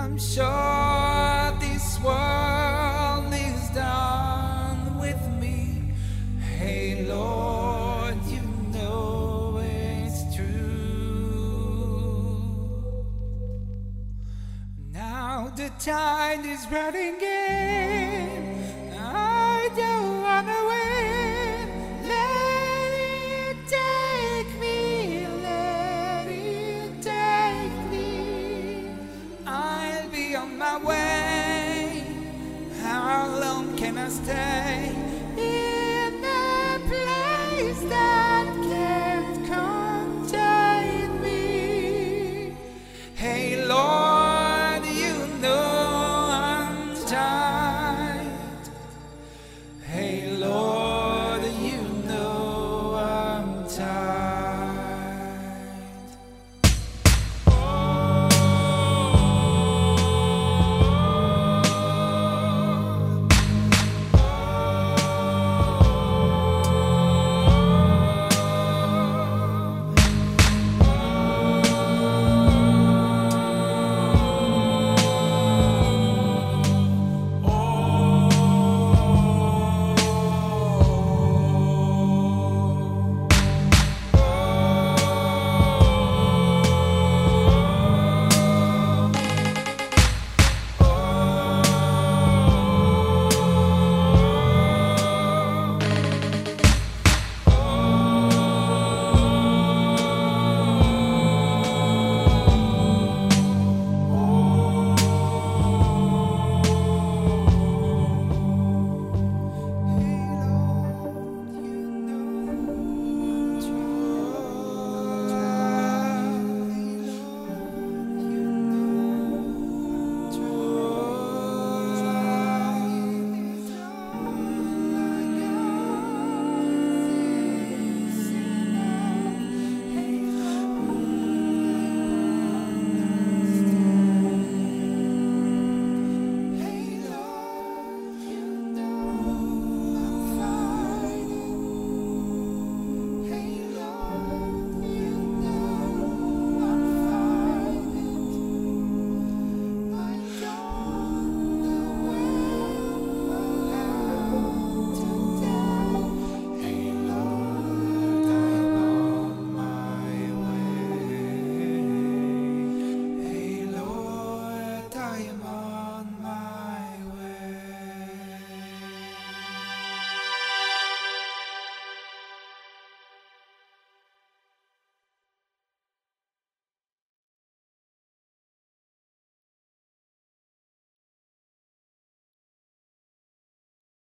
I'm sure this world is done with me. Hey Lord, you know it's true. Now the tide is running in, I don't wanna win. Let it take me, let it take me. I'll be on my way. How long can I stay?